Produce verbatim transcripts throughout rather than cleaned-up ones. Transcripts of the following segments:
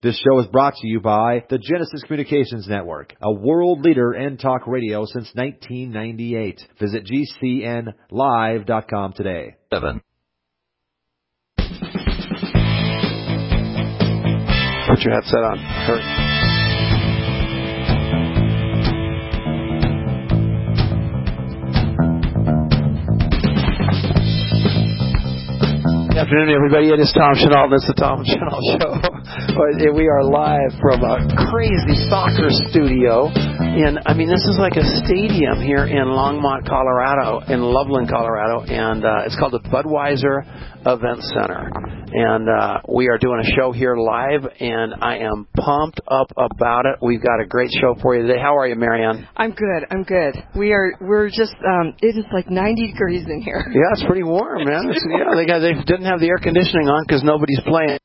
This show is brought to you by the Genesis Communications Network, a world leader in talk radio since nineteen ninety-eight. Visit G C N live dot com today. Seven. Put your headset on. Hurry. Good afternoon, everybody. It is Tom Chenault, and it's the Tom Chenault Show. We are live from a crazy soccer studio. And, I mean, this is like a stadium here in Longmont, Colorado, in Loveland, Colorado, and uh, it's called the Budweiser Event Center. And uh, we are doing a show here live, and I am pumped up about it. We've got a great show for you today. How are you, Marianne? I'm good. I'm good. We are. We're just. Um, it is like ninety degrees in here. Yeah, it's pretty warm, man. It's, yeah, they got. They didn't have the air conditioning on because nobody's playing.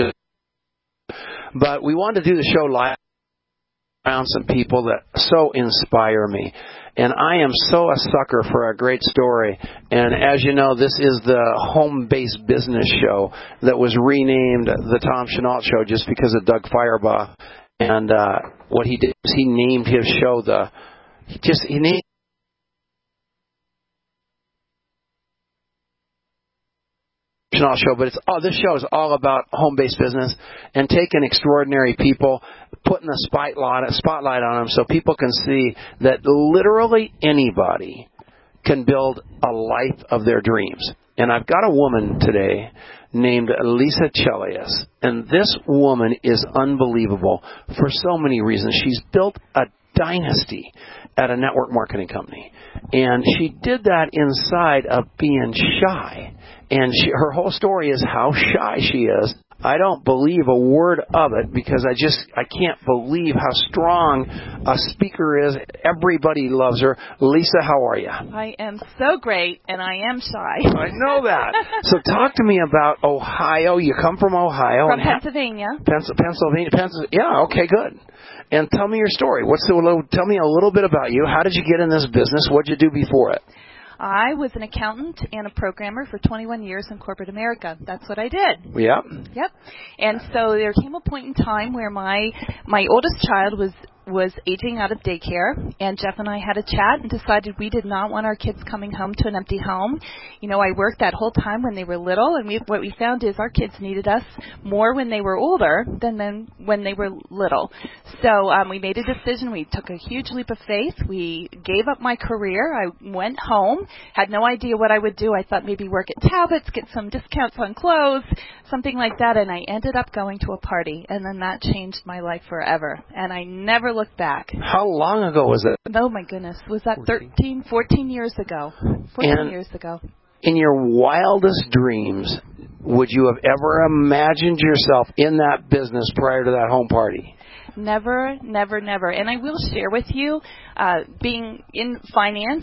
But we wanted to do the show live around some people that so inspire me. And I am so a sucker for a great story. And as you know, this is the home-based business show that was renamed the Tom Chenault Show just because of Doug Firebaugh. And uh, what he did is he named his show the, he just, he named Chenault Show, but it's oh, this show is all about home-based business and taking extraordinary people, putting a spotlight, a spotlight on them so people can see that literally anybody can build a life of their dreams. And I've got a woman today named Lisa Chelius, and this woman is unbelievable for so many reasons. She's built a dynasty at a network marketing company, and she did that inside of being shy. And she, her whole story is how shy she is. I don't believe a word of it because I just, I can't believe how strong a speaker is. Everybody loves her. Lisa, how are you? I am so great, and I am shy. I know that. So talk to me about Ohio. You come from Ohio. From and Pennsylvania. Ha- Pennsylvania. Pennsylvania. Yeah, okay, good. And tell me your story. What's the, tell me a little bit about you. How did you get in this business? What did you do before it? I was an accountant and a programmer for twenty-one years in corporate America. That's what I did. Yep. Yep. And so there came a point in time where my my oldest child was was aging out of daycare, and Jeff and I had a chat and decided we did not want our kids coming home to an empty home. You know, I worked that whole time when they were little, and we, what we found is our kids needed us more when they were older than then when they were little. So um, we made a decision. We took a huge leap of faith. We gave up my career. I went home, had no idea what I would do. I thought maybe work at Talbot's, get some discounts on clothes, something like that, and I ended up going to a party, and then that changed my life forever, and I never look back. How long ago was it? Oh, my goodness. Was that thirteen, fourteen years ago? fourteen and years ago. In your wildest dreams, would you have ever imagined yourself in that business prior to that home party? Never, never, never. And I will share with you, uh, being in finance,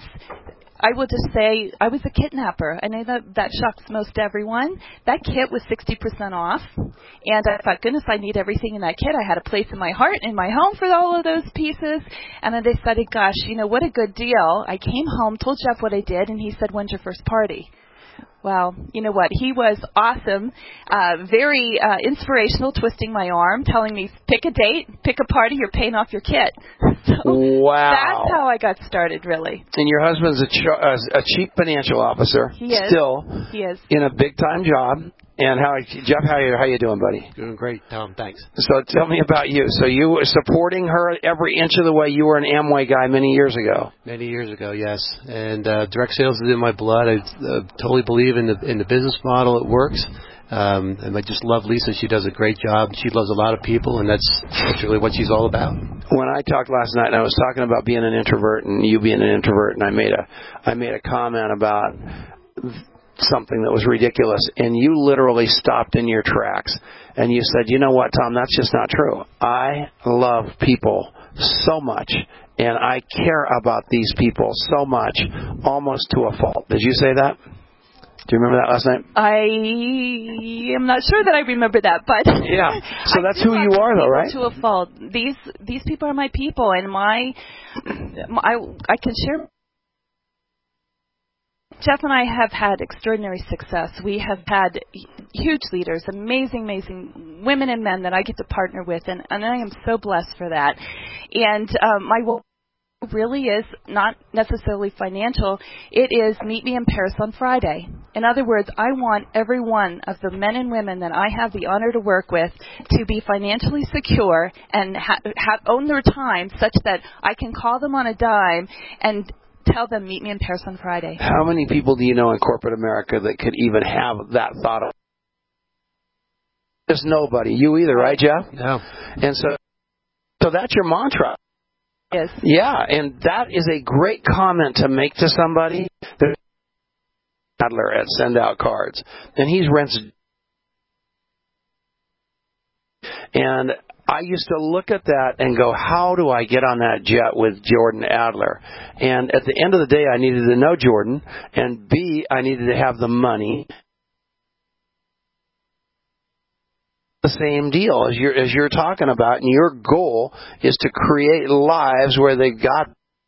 I will just say I was a kidnapper. I know that that shocks most everyone. That kit was sixty percent off, and I thought, goodness, I need everything in that kit. I had a place in my heart, in my home for all of those pieces, and then I decided, gosh, you know, what a good deal. I came home, told Jeff what I did, and he said, when's your first party? Well, you know what? He was awesome, uh, very uh, inspirational, twisting my arm, telling me, pick a date, pick a party, you're paying off your kit. So wow. That's how I got started, really. And your husband's a, ch- uh, a chief financial officer. He is. Still. He is. In a big-time job. And how, Jeff, how you how you doing, buddy? Doing great, Tom. Thanks. So tell me about you. So you were supporting her every inch of the way. You were an Amway guy many years ago. Many years ago, yes. And uh, direct sales is in my blood. I uh, totally believe in the in the business model. It works. Um, and I just love Lisa. She does a great job. She loves a lot of people, and that's, that's really what she's all about. When I talked last night, and I was talking about being an introvert and you being an introvert, and I made a I made a comment about something that was ridiculous, and you literally stopped in your tracks and you said, you know what, Tom, that's just not true. I love people so much, and I care about these people so much, almost to a fault. Did you say that? Do you remember that last night? I am not sure that I remember that, but yeah. So that's who you are, though, right? To a fault. These these people are my people, and my, my I I can share Jeff and I have had extraordinary success. We have had huge leaders, amazing, amazing women and men that I get to partner with, and, and I am so blessed for that. And um, my goal really is not necessarily financial. It is meet me in Paris on Friday. In other words, I want every one of the men and women that I have the honor to work with to be financially secure and ha- ha- own their time such that I can call them on a dime and tell them, meet me in Paris on Friday. How many people do you know in corporate America that could even have that thought of? There's nobody. You either, right, Jeff? No. And so, so that's your mantra. Yes. Yeah, and that is a great comment to make to somebody. There's Adler at Send Out Cards, and he's rents. And I used to look at that and go, how do I get on that jet with Jordan Adler? And at the end of the day, I needed to know Jordan, and B, I needed to have the money. The same deal as you're, as you're talking about, and your goal is to create lives where they got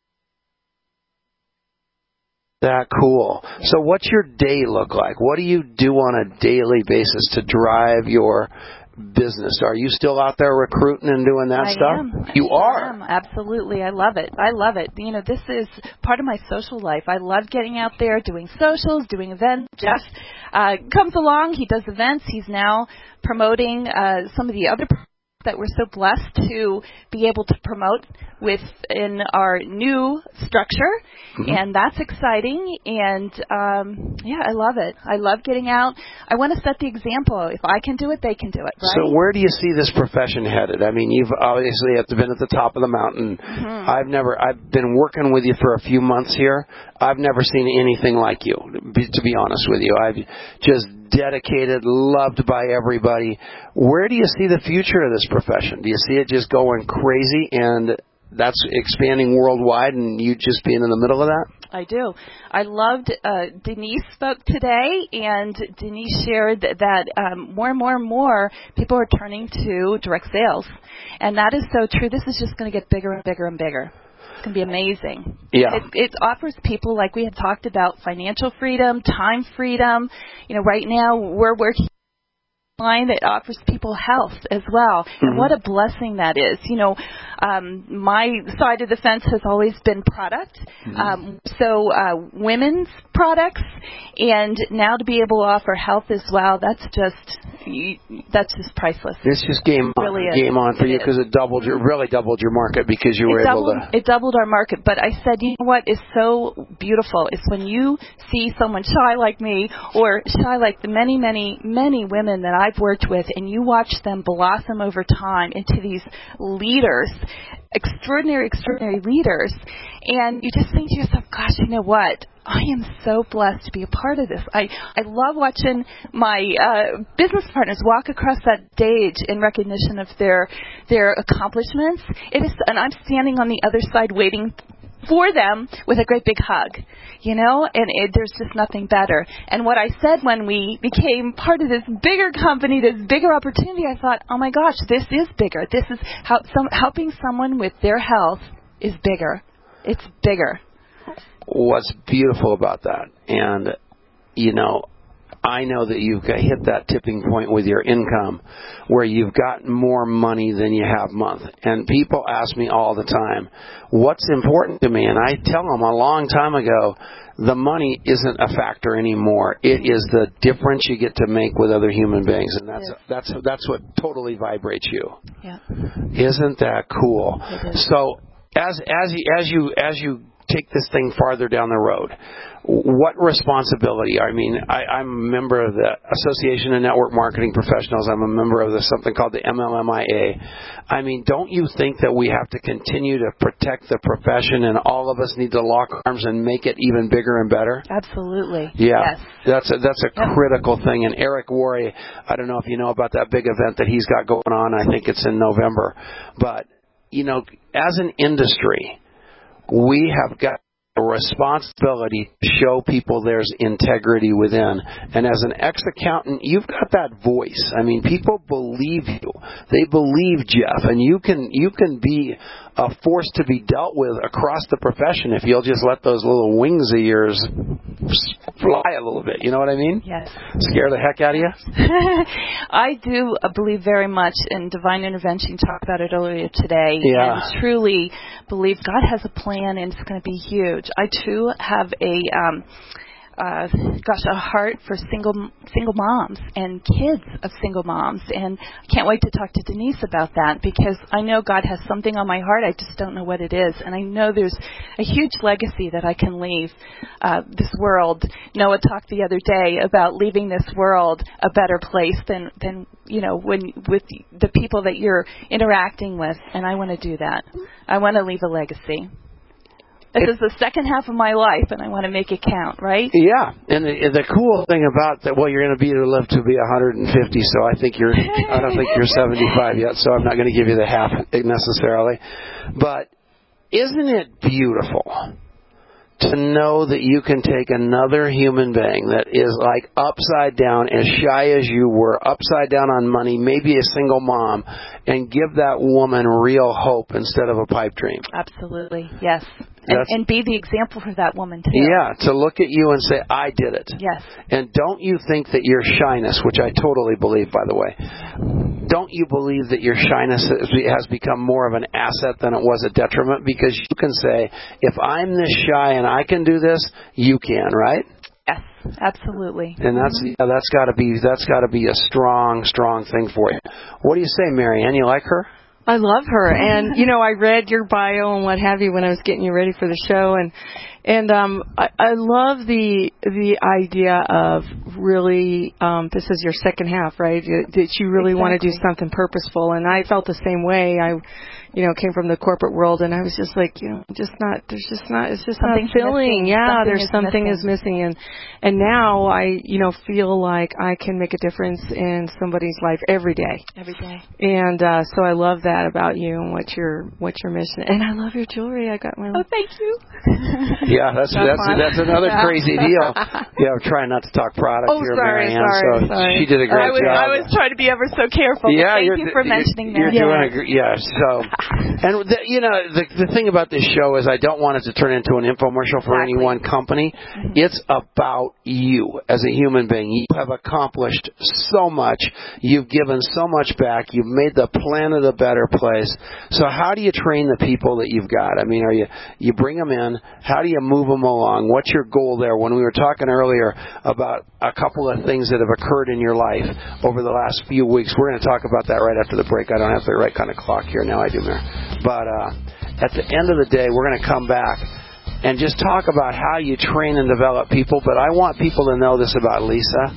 that cool. So what's your day look like? What do you do on a daily basis to drive your business? Are you still out there recruiting and doing that I stuff? Am. You I are. am. Absolutely. I love it. I love it. You know, this is part of my social life. I love getting out there, doing socials, doing events. Jeff uh, comes along. He does events. He's now promoting uh, some of the other that we're so blessed to be able to promote within our new structure, mm-hmm. and that's exciting. And um, yeah, I love it. I love getting out. I want to set the example. If I can do it, they can do it. Right? So where do you see this profession headed? I mean, you've obviously been at the top of the mountain. Mm-hmm. I've never. I've been working with you for a few months here. I've never seen anything like you. To be honest with you, I've just dedicated, loved by everybody. Where do you see the future of this profession? Do you see it just going crazy and that's expanding worldwide and you just being in the middle of that? I do. I loved uh, Denise spoke today, and Denise shared that, that um, more and more and more people are turning to direct sales. And that is so true. This is just going to get bigger and bigger and bigger. It's going to be amazing. Yeah. It, it offers people, like we had talked about, financial freedom, time freedom. You know, right now we're working line that offers people health as well. Mm-hmm. And what a blessing that is. You know, um, my side of the fence has always been product. Mm-hmm. Um, so uh, women's products, and now to be able to offer health as well, that's just that's just priceless. It's just game it really on, game on for it you because it doubled your really doubled your market because you it were doubled, able to. It doubled our market. But I said, you know what is so beautiful is when you see someone shy like me or shy like the many, many, many women that I've worked with, and you watch them blossom over time into these leaders, extraordinary, extraordinary leaders, and you just think to yourself, gosh, you know what? I am so blessed to be a part of this. I, I love watching my uh, business partners walk across that stage in recognition of their their accomplishments. It is, and I'm standing on the other side waiting for them with a great big hug, you know, and it, there's just nothing better. And what I said when we became part of this bigger company, this bigger opportunity, I thought, oh my gosh, this is bigger. This is how some, helping someone with their health is bigger. It's bigger. What's beautiful about that, and you know, I know that you've got, hit that tipping point with your income where you've got more money than you have month. And people ask me all the time, what's important to me? And I tell them a long time ago, the money isn't a factor anymore. It is the difference you get to make with other human beings. And that's, that's, that's what totally vibrates you. Yeah. Isn't that cool? It is. So as, as you, as you, as you take this thing farther down the road, what responsibility? I mean, I, I'm a member of the Association of Network Marketing Professionals. I'm a member of the, something called the M L M I A. I mean, don't you think that we have to continue to protect the profession and all of us need to lock arms and make it even bigger and better? Absolutely. Yeah. Yes. That's a, that's a yep. critical thing. And Eric Worre, I don't know if you know about that big event that he's got going on. I think it's in November. But, you know, as an industry, we have got a responsibility to show people there's integrity within. And as an ex-accountant, you've got that voice. I mean, people believe you. They believe Jeff. And you can you can be a force to be dealt with across the profession if you'll just let those little wings of yours fly a little bit. You know what I mean? Yes. Scare the heck out of you? I do believe very much in divine intervention. You talked about it earlier today. Yeah. And truly believe God has a plan, and it's going to be huge. I, too, have a... Um, Uh, gosh, a heart for single single moms and kids of single moms, and I can't wait to talk to Denise about that, because I know God has something on my heart. I just don't know what it is, and I know there's a huge legacy that I can leave uh, this world. Noah talked the other day about leaving this world a better place than than you know when with the people that you're interacting with, and I want to do that. I want to leave a legacy. This is the second half of my life, and I want to make it count, right? Yeah, and the, the cool thing about that, well, you're going to be to live to be one hundred fifty, so I think you're, I don't think you're seventy-five yet, so I'm not going to give you the half necessarily. But isn't it beautiful to know that you can take another human being that is like upside down, as shy as you were, upside down on money, maybe a single mom, and give that woman real hope instead of a pipe dream? Absolutely, yes. And, and be the example for that woman, too. Yeah, to look at you and say, I did it. Yes. And don't you think that your shyness, which I totally believe, by the way, don't you believe that your shyness has become more of an asset than it was a detriment? Because you can say, if I'm this shy and I can do this, you can, right? Yes, absolutely. And that's yeah, that's got to be that's got to be a strong, strong thing for you. What do you say, Marianne? You like her? I love her, and you know, I read your bio and what have you when I was getting you ready for the show, and and um, I, I love the the idea of really um, this is your second half, right? That you really exactly. want to do something purposeful, and I felt the same way. I, you know, came from the corporate world, and I was just like, you know, just not. There's just not. It's just Something's not filling. Missing. Yeah, something there's is something missing. is missing, and and now I, you know, feel like I can make a difference in somebody's life every day. Every day. And uh, so I love that about you and what your what your mission. And I love your jewelry. I got my. Oh, thank you. Yeah, that's that's that's, that's another yeah. crazy deal. Yeah, I'm trying not to talk product oh, here, sorry, Marianne. Sorry, so sorry. she did a great I was, job. I was trying to be ever so careful. Yeah, thank you're, you for mentioning you're, that. You're yeah. doing a yeah. So, and the, you know, the the thing about this show is I don't want it to turn into an infomercial for Exactly. any one company. Mm-hmm. It's about you as a human being. You have accomplished so much. You've given so much back. You've made the planet a better place. So how do you train the people that you've got? I mean, are you you bring them in? How do you move them along? What's your goal there? When we were talking earlier about a couple of things that have occurred in your life over the last few weeks, we're going to talk about that right after the break. I don't have the right kind of clock here. Now I do, Mayor. But uh, at the end of the day, we're going to come back and just talk about how you train and develop people. But I want people to know this about Lisa.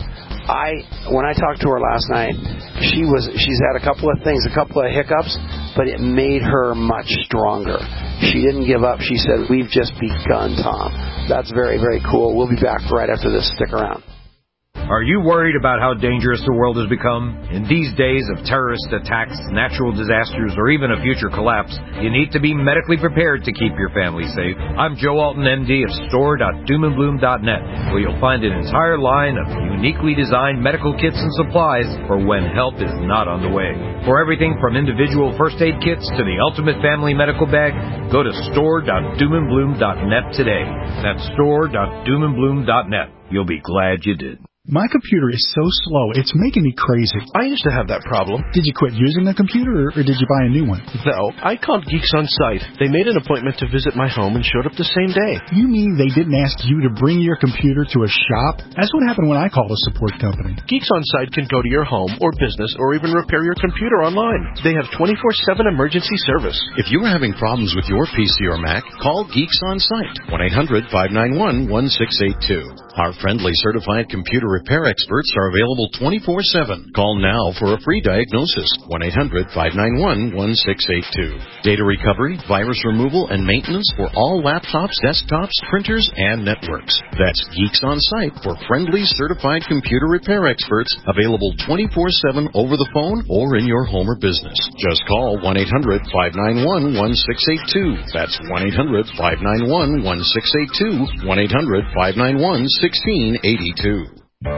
I when I talked to her last night, she was she's had a couple of things, a couple of hiccups, but it made her much stronger. She didn't give up. She said, "We've just begun, Tom." That's very, very cool. We'll be back right after this. Stick around. Are you worried about how dangerous the world has become? In these days of terrorist attacks, natural disasters, or even a future collapse, you need to be medically prepared to keep your family safe. I'm Joe Alton, M D of store dot doom and bloom dot net, where you'll find an entire line of uniquely designed medical kits and supplies for when help is not on the way. For everything from individual first aid kits to the ultimate family medical bag, go to store dot doom and bloom dot net today. That's store dot doom and bloom dot net. You'll be glad you did. My computer is so slow, it's making me crazy. I used to have that problem. Did you quit using the computer, or, or did you buy a new one? No, I called Geeks On Site. They made an appointment to visit my home and showed up the same day. You mean they didn't ask you to bring your computer to a shop? That's what happened when I called a support company. Geeks On Site can go to your home or business or even repair your computer online. They have twenty-four seven emergency service. If you're having problems with your P C or Mac, call Geeks On Site, one eight hundred five nine one one six eight two. Our friendly certified computer repair experts are available twenty-four seven. Call now for a free diagnosis, one eight hundred five nine one one six eight two. Data recovery, virus removal, and maintenance for all laptops, desktops, printers, and networks. That's Geeks On Site for friendly certified computer repair experts, available twenty-four seven over the phone or in your home or business. Just call one eight hundred five nine one one six eight two. That's one eight hundred five nine one one six eight two, one eight hundred five nine one one six eight two.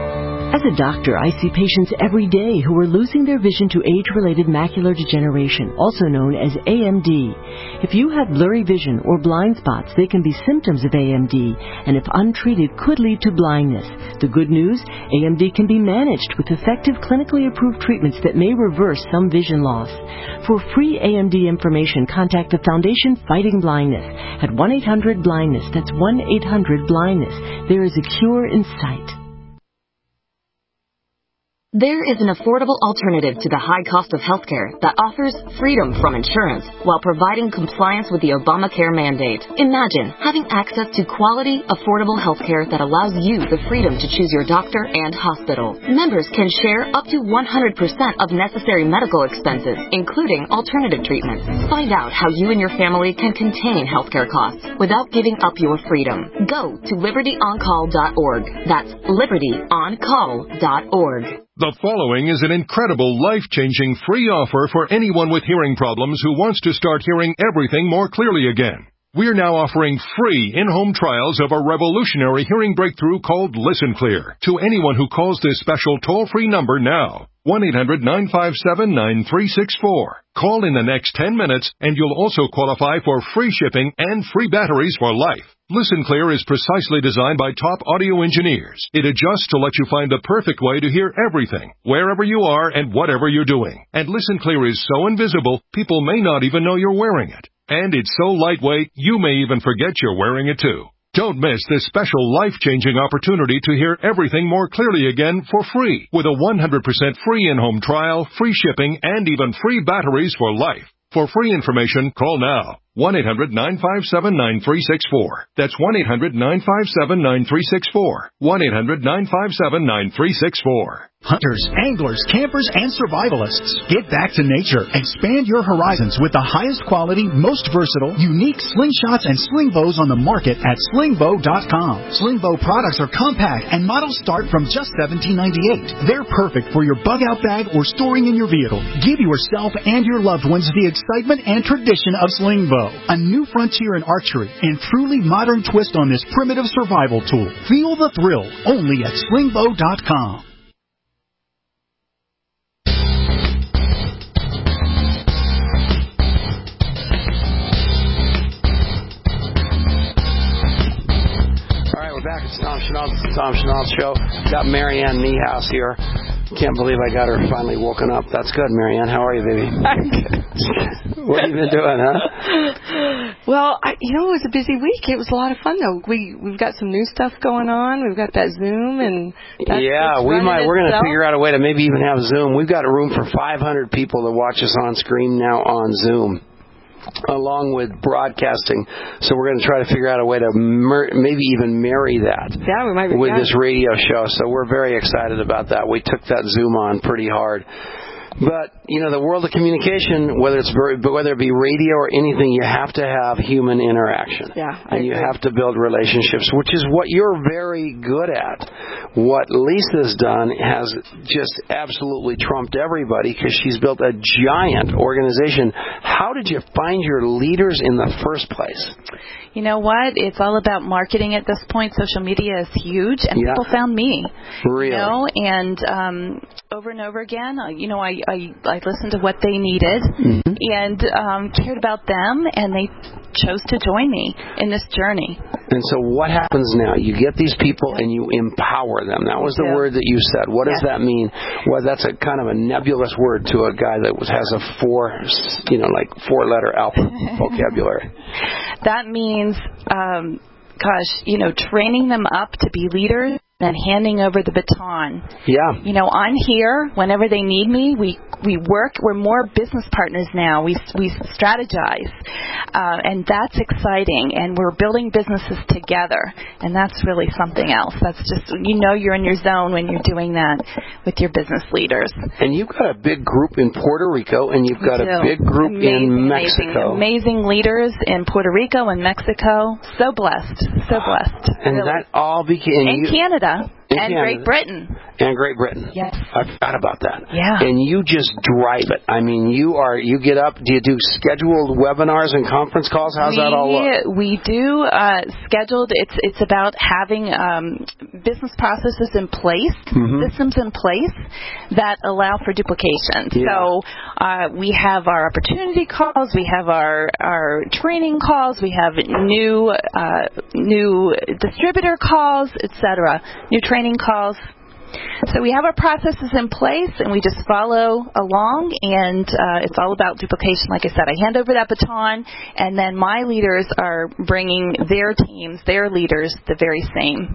As a doctor, I see patients every day who are losing their vision to age-related macular degeneration, also known as A M D. If you have blurry vision or blind spots, they can be symptoms of A M D, and if untreated, could lead to blindness. The good news, A M D can be managed with effective clinically approved treatments that may reverse some vision loss. For free A M D information, contact the Foundation Fighting Blindness at one eight hundred blindness. That's one eight hundred blindness. There is a cure in sight. There is an affordable alternative to the high cost of healthcare that offers freedom from insurance while providing compliance with the Obamacare mandate. Imagine having access to quality, affordable healthcare that allows you the freedom to choose your doctor and hospital. Members can share up to one hundred percent of necessary medical expenses, including alternative treatments. Find out how you and your family can contain healthcare costs without giving up your freedom. Go to liberty on call dot org. That's liberty on call dot org. The following is an incredible, life-changing free offer for anyone with hearing problems who wants to start hearing everything more clearly again. We're now offering free in-home trials of a revolutionary hearing breakthrough called Listen Clear to anyone who calls this special toll-free number now. one eight hundred nine five seven nine three six four. Call in the next ten minutes and you'll also qualify for free shipping and free batteries for life. Listen Clear is precisely designed by top audio engineers. It adjusts to let you find the perfect way to hear everything, wherever you are and whatever you're doing. And Listen Clear is so invisible, people may not even know you're wearing it. And it's so lightweight, you may even forget you're wearing it too. Don't miss this special life-changing opportunity to hear everything more clearly again for free with a one hundred percent free in-home trial, free shipping, and even free batteries for life. For free information, call now. one eight hundred nine five seven nine three six four. That's one eight hundred nine five seven nine three six four. one eight hundred nine five seven nine three six four. Hunters, anglers, campers, and survivalists. Get back to nature. Expand your horizons with the highest quality, most versatile, unique slingshots and sling bows on the market at sling bow dot com. Sling bow products are compact and models start from just seventeen ninety-eight. They're perfect for your bug-out bag or storing in your vehicle. Give yourself and your loved ones the excitement and tradition of sling bow. A new frontier in archery and truly modern twist on this primitive survival tool. Feel the thrill only at sling bow dot com. Back at Tom Chenault's Tom Chenault Show. Got Marianne Niehaus here. Can't believe I got her finally woken up. That's good, Marianne. How are you, baby? I'm good. What have you been doing, huh? Well, I, you know, it was a busy week. It was a lot of fun, though. We we've got some new stuff going on. We've got that Zoom, and that's, yeah, that's we might. We're going to itself. figure out a way to maybe even have Zoom. We've got a room for five hundred people to watch us on screen now on Zoom, along with broadcasting. So we're going to try to figure out a way to mer- maybe even marry that yeah, we might be, with yeah. this radio show. So we're very excited about that. We took that Zoom on pretty hard. But, you know, the world of communication, whether it's whether it be radio or anything, you have to have human interaction. Yeah, I and you agree. have to build relationships, which is what you're very good at. What Lisa's done has just absolutely trumped everybody because she's built a giant organization. How did you find your leaders in the first place? You know what? It's all about marketing at this point. Social media is huge, and yeah. people found me. Really? You know, and um, over and over again, uh, you know, I, I, I listened to what they needed mm-hmm. and um, cared about them, and they chose to join me in this journey. And so what happens now? You get these people and you empower them. That was the yeah. word that you said. What yes. does that mean? Well, that's a kind of a nebulous word to a guy that was, has a four, you know, like four-letter alphabet vocabulary. That means, um, gosh, you know, training them up to be leaders and handing over the baton. Yeah. You know, I'm here whenever they need me. We we work. We're more business partners now. We we strategize, uh, and that's exciting. And we're building businesses together, and that's really something else. That's just, you know, you're in your zone when you're doing that with your business leaders. And you've got a big group in Puerto Rico, and you've got a big group amazing, in Mexico. Amazing, amazing leaders in Puerto Rico and Mexico. So blessed. So blessed. And really. that all became... And you, Canada. In and Canada. Great Britain. And Great Britain. Yes. I forgot about that. Yeah. And you just drive it. I mean, you are, you get up, do you do scheduled webinars and conference calls? How's we, that all look? We do uh, scheduled. It's it's about having um, business processes in place, mm-hmm. systems in place that allow for duplication. Yeah. So uh, we have our opportunity calls, we have our our training calls, we have new uh, new distributor calls, et cetera. New training calls. So we have our processes in place, and we just follow along, and uh, it's all about duplication. Like I said, I hand over that baton, and then my leaders are bringing their teams, their leaders, the very same.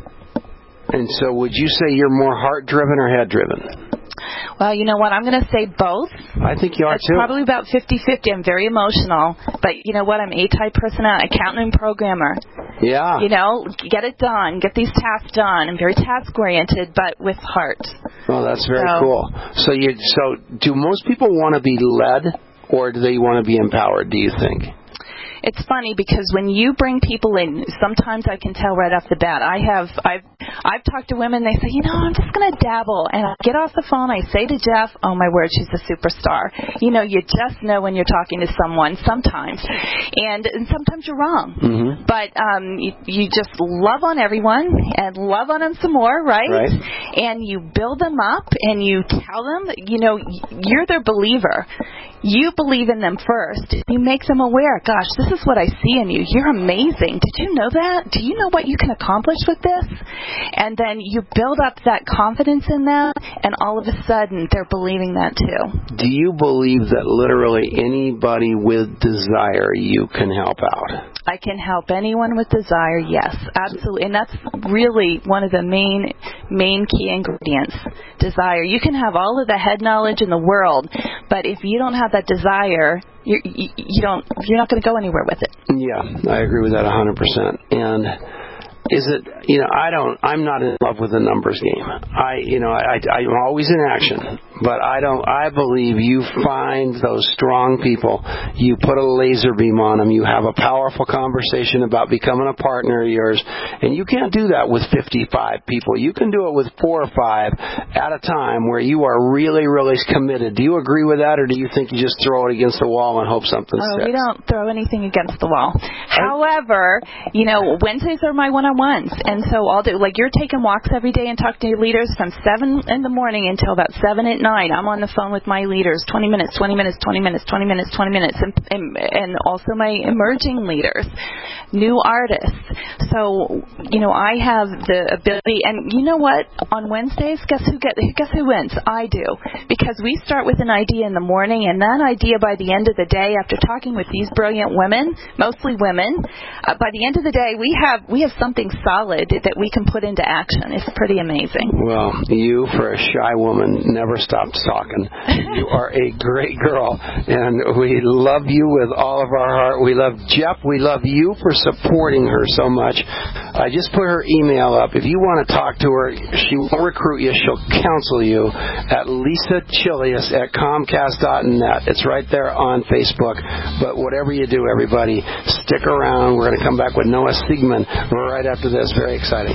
And so would you say you're more heart-driven or head-driven? Well, you know what? I'm going to say both. I think you are, it's too. It's probably about fifty-fifty. I'm very emotional. But you know what? I'm A-type personality, accountant and programmer. Yeah. You know, get it done. Get these tasks done. I'm very task-oriented, but with heart. Oh, that's very so, cool. So, you, so do most people want to be led, or do they want to be empowered, do you think? It's funny because when you bring people in, sometimes I can tell right off the bat. I have, I've, I've talked to women. They say, you know, I'm just going to dabble, and I get off the phone. I say to Jeff, "Oh my word, she's a superstar." You know, you just know when you're talking to someone sometimes, and, and sometimes you're wrong. Mm-hmm. But um, you, you just love on everyone and love on them some more, right? Right. And you build them up, and you tell them, you know, you're their believer. You believe in them first. You make them aware. Gosh, this is what I see in you. You're amazing. Did you know that? Do you know what you can accomplish with this? And then you build up that confidence in them, and all of a sudden they're believing that too. Do you believe that literally anybody with desire you can help out? I can help anyone with desire, yes, absolutely. And that's really one of the main main key ingredients, desire. You can have all of the head knowledge in the world, but if you don't have that desire, you, you, you don't, you're not going to go anywhere with it. Yeah, I agree with that one hundred percent. And is it, you know, I don't, I'm not in love with the numbers game. I, you know, I, I'm always in action, but I don't, I believe you find those strong people, you put a laser beam on them, you have a powerful conversation about becoming a partner of yours, and you can't do that with fifty-five people. You can do it with four or five at a time where you are really, really committed. Do you agree with that, or do you think you just throw it against the wall and hope something oh, sticks? We don't throw anything against the wall. However, you know, Wednesdays are my one-on-one ones, and so I'll do, like, you're taking walks every day and talking to your leaders from seven in the morning until about seven at night. I'm on the phone with my leaders, twenty minutes, twenty minutes, twenty minutes, twenty minutes, twenty minutes, and, and, and also my emerging leaders, new artists. So, you know, I have the ability, and you know what? On Wednesdays, guess who get, guess who wins? I do, because we start with an idea in the morning, and that idea by the end of the day, after talking with these brilliant women, mostly women, uh, by the end of the day, we have we have something solid that we can put into action. It's pretty amazing. Well, you, for a shy woman, never stopped talking. You are a great girl, and we love you with all of our heart. We love Jeff. We love you for supporting her so much. I just put her email up. If you want to talk to her, she will recruit you. She'll counsel you at Lisa Chilius at Comcast dot net. It's right there on Facebook. But whatever you do, everybody, stick around. We're going to come back with Noah Siegman right after this. Very exciting.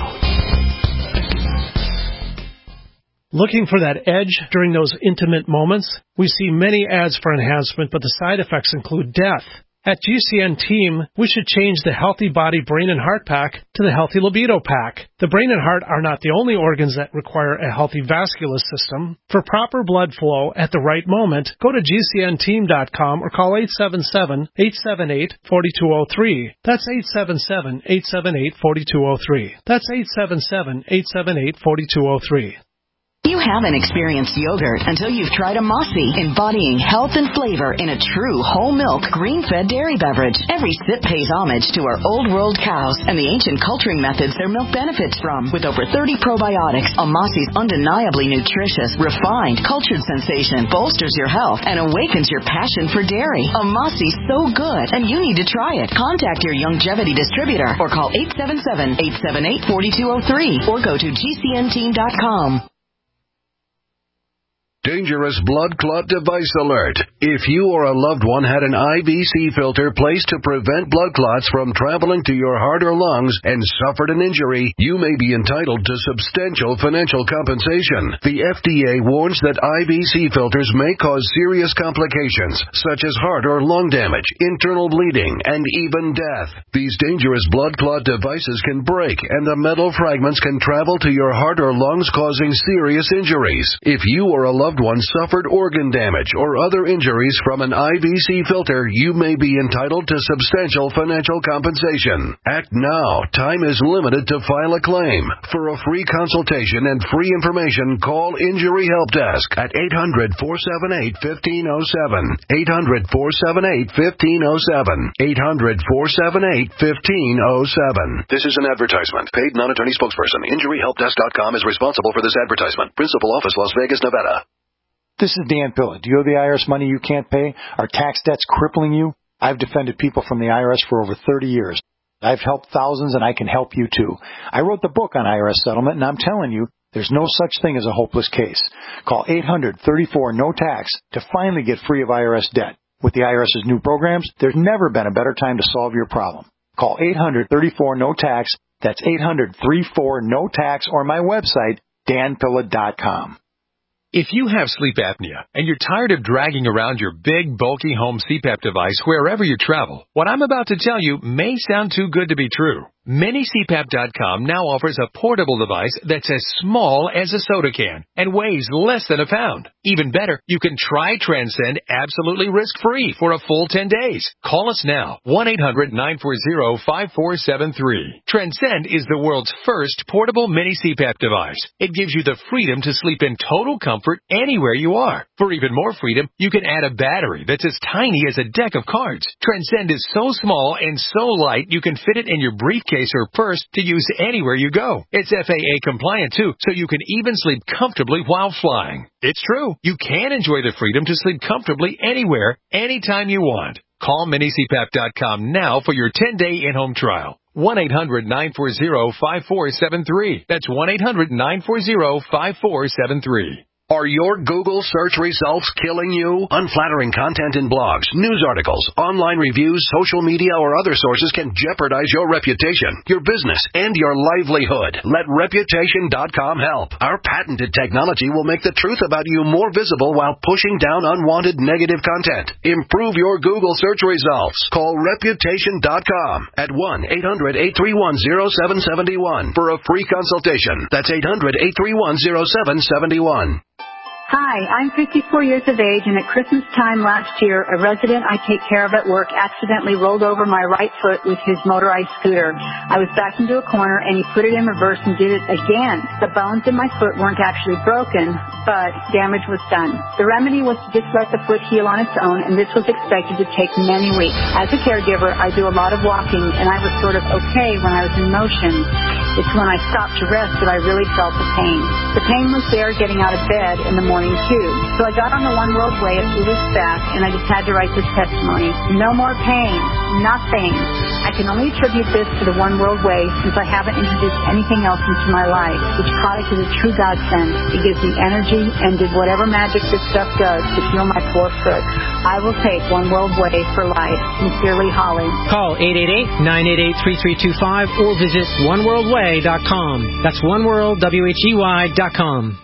Looking for that edge during those intimate moments? We see many ads for enhancement, but the side effects include death. At G C N Team, we should change the Healthy Body, Brain, and Heart Pack to the Healthy Libido Pack. The brain and heart are not the only organs that require a healthy vascular system. For proper blood flow at the right moment, go to G C N team dot com or call eight seven seven, eight seven eight, four two zero three. That's eight seven seven, eight seven eight, four two zero three. That's eight seven seven, eight seven eight, four two zero three. You haven't experienced yogurt until you've tried a Mossy, embodying health and flavor in a true whole milk, green-fed dairy beverage. Every sip pays homage to our old world cows and the ancient culturing methods their milk benefits from. With over thirty probiotics, a Mossy's undeniably nutritious, refined, cultured sensation bolsters your health and awakens your passion for dairy. A Mossy's so good, and you need to try it. Contact your Youngevity distributor or call eight seven seven, eight seven eight, four two zero three or go to G C N team dot com. Dangerous blood clot device alert. If you or a loved one had an I V C filter placed to prevent blood clots from traveling to your heart or lungs and suffered an injury, you may be entitled to substantial financial compensation. The F D A warns that I V C filters may cause serious complications, such as heart or lung damage, internal bleeding, and even death. These dangerous blood clot devices can break, and the metal fragments can travel to your heart or lungs, causing serious injuries. If you or a loved one suffered organ damage or other injuries from an I V C filter, you may be entitled to substantial financial compensation. Act now. Time is limited to file a claim. For a free consultation and free information, call Injury Help Desk at eight hundred, four seven eight, one five zero seven. eight hundred, four seven eight, one five zero seven. eight hundred, four seven eight, one five zero seven. This is an advertisement. Paid non-attorney spokesperson. Injury Help Desk dot com is responsible for this advertisement. Principal office, Las Vegas, Nevada. This is Dan Pilla. Do you owe the I R S money you can't pay? Are tax debts crippling you? I've defended people from the I R S for over thirty years. I've helped thousands, and I can help you too. I wrote the book on I R S settlement, and I'm telling you, there's no such thing as a hopeless case. Call eight hundred, thirty-four, no tax to finally get free of I R S debt. With the IRS's new programs, there's never been a better time to solve your problem. Call eight hundred, thirty-four, no tax. That's eight hundred, thirty-four, no tax, or my website, dan pilla dot com. If you have sleep apnea and you're tired of dragging around your big, bulky home C PAP device wherever you travel, what I'm about to tell you may sound too good to be true. Mini C PAP dot com now offers a portable device that's as small as a soda can and weighs less than a pound. Even better, you can try Transcend absolutely risk-free for a full ten days. Call us now, one eight hundred, nine four zero, five four seven three. Transcend is the world's first portable mini C PAP device. It gives you the freedom to sleep in total comfort anywhere you are. For even more freedom, you can add a battery that's as tiny as a deck of cards. Transcend is so small and so light you can fit it in your briefcase or purse to use anywhere you go. It's F A A compliant too, so you can even sleep comfortably while flying. It's true. You can enjoy the freedom to sleep comfortably anywhere, anytime you want. Call mini C PAP dot com now for your ten-day in-home trial. one eight hundred, nine four zero, five four seven three. That's one eight hundred, nine four zero, five four seven three. Are your Google search results killing you? Unflattering content in blogs, news articles, online reviews, social media, or other sources can jeopardize your reputation, your business, and your livelihood. Let Reputation dot com help. Our patented technology will make the truth about you more visible while pushing down unwanted negative content. Improve your Google search results. Call Reputation dot com at one eight hundred, eight three one, zero seven seven one for a free consultation. That's eight hundred, eight three one, zero seven seven one. Hi, I'm fifty-four years of age, and at Christmas time last year, a resident I take care of at work accidentally rolled over my right foot with his motorized scooter. I was backed into a corner, and he put it in reverse and did it again. The bones in my foot weren't actually broken, but damage was done. The remedy was to just let the foot heal on its own, and this was expected to take many weeks. As a caregiver, I do a lot of walking, and I was sort of okay when I was in motion. It's when I stopped to rest that I really felt the pain. The pain was there getting out of bed in the morning too. So I got on the One World Way a few weeks back, and I just had to write this testimony. No more pain. Nothing. I can only attribute this to the One World Way since I haven't introduced anything else into my life. This product is a true godsend. It gives me energy and did whatever magic this stuff does to heal my poor foot. I will take One World Way for life. Sincerely, Holly. Call eight eight eight, nine eight eight, three three two five or visit one world way dot com. That's oneworld, W H E Y dot com.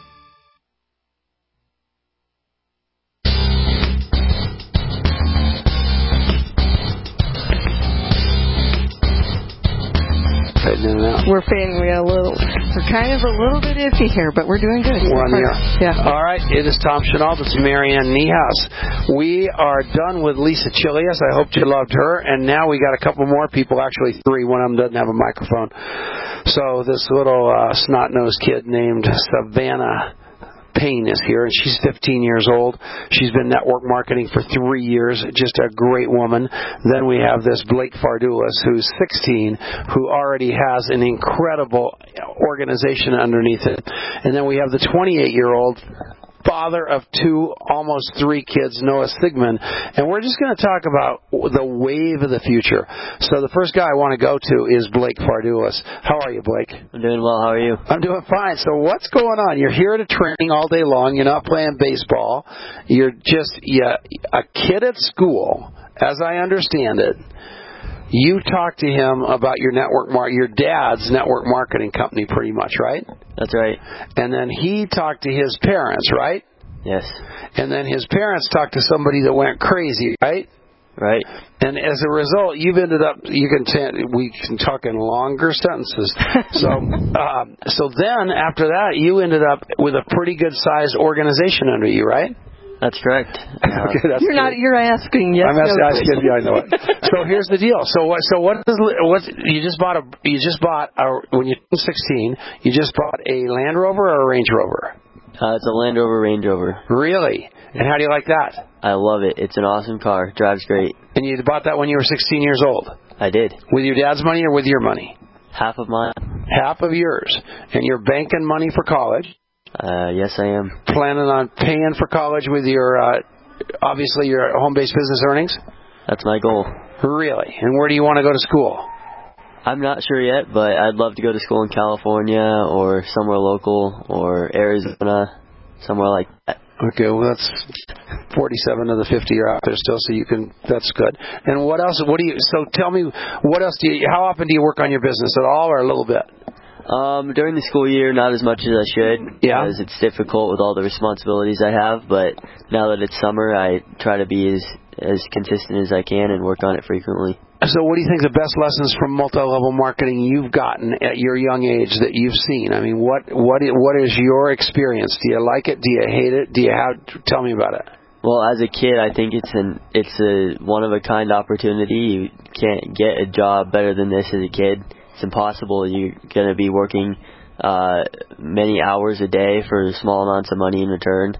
We're fading. We got a little. We're kind of a little bit iffy here, but we're doing good. We're on the air. Yeah. All right. It is Tom Chenault. This is Marianne Niehaus. We are done with Lisa Chilius. I hope you loved her. And now we got a couple more people. Actually, three. One of them doesn't have a microphone. So this little uh, snot-nosed kid named Savannah Payne is here, and she's fifteen years old. She's been network marketing for three years, just a great woman. Then we have this Blake Fardulis, who's sixteen, who already has an incredible organization underneath it. And then we have the twenty-eight-year-old father of two, almost three kids, Noah Sigmund, and we're just going to talk about the wave of the future. So the first guy I want to go to is Blake Fardulis. How are you, Blake? I'm doing well. How are you? I'm doing fine. So what's going on? You're here at a training all day long. You're not playing baseball. You're just yeah, a kid at school, as I understand it. You talked to him about your network mar- your dad's network marketing company pretty much, right? That's right. And then he talked to his parents, right? Yes. And then his parents talked to somebody that went crazy, right? Right. And as a result, you've ended up, you can t- we can talk in longer sentences. So, um, so then after that, you ended up with a pretty good sized organization under you, right? That's correct. Uh, okay, that's you're not. You're asking. Yes. I'm asking. No, asking yeah, I know it. So here's the deal. So what? So what is what? You just bought a. You just bought a. When you're sixteen, you just bought a Land Rover or a Range Rover. Uh, it's a Land Rover Range Rover. Really? And how do you like that? I love it. It's an awesome car. Drives great. And you bought that when you were sixteen years old? I did. With your dad's money or with your money? Half of mine. Half of yours. And you're banking money for college? Uh, yes, I am. Planning on paying for college with your, uh, obviously, your home-based business earnings? That's my goal. Really? And where do you want to go to school? I'm not sure yet, but I'd love to go to school in California or somewhere local or Arizona, somewhere like that. Okay, well, that's forty-seven of the fifty are out there still, so you can, that's good. And what else, what do you, so tell me, what else do you, how often do you work on your business, at all or a little bit? Um, during the school year, not as much as I should, yeah. because it's difficult with all the responsibilities I have, but now that it's summer, I try to be as, as consistent as I can and work on it frequently. So what do you think the best lessons from multi-level marketing you've gotten at your young age that you've seen? I mean, what what what is your experience? Do you like it? Do you hate it? Do you have, tell me about it. Well, as a kid, I think it's an it's a one-of-a-kind opportunity. You can't get a job better than this as a kid. It's impossible. You're going to be working uh, many hours a day for small amounts of money in return,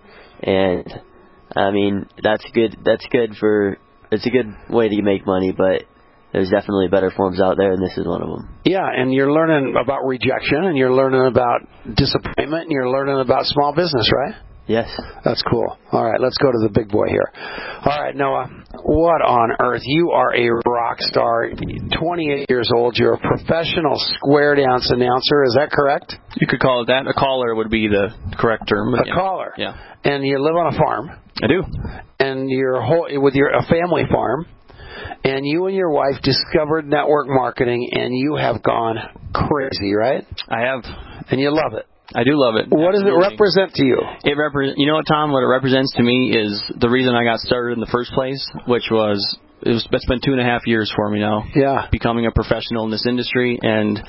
and I mean that's good. That's good for. It's a good way to make money, but there's definitely better forms out there, and this is one of them. Yeah, and you're learning about rejection, and you're learning about disappointment, and you're learning about small business, right? Yes. That's cool. All right, let's go to the big boy here. All right, Noah, what on earth? You are a rock star, twenty-eight years old. You're a professional square dance announcer. Is that correct? You could call it that. A caller would be the correct term. A yeah. caller. Yeah. And you live on a farm. I do. And you're whole, with your a family farm. And you and your wife discovered network marketing, and you have gone crazy, right? I have. And you love it. I do love it. What Absolutely. does it represent to you? It repre- You know what, Tom? What it represents to me is the reason I got started in the first place, which was, it was it's been two and a half years for me now. Yeah. Becoming a professional in this industry, and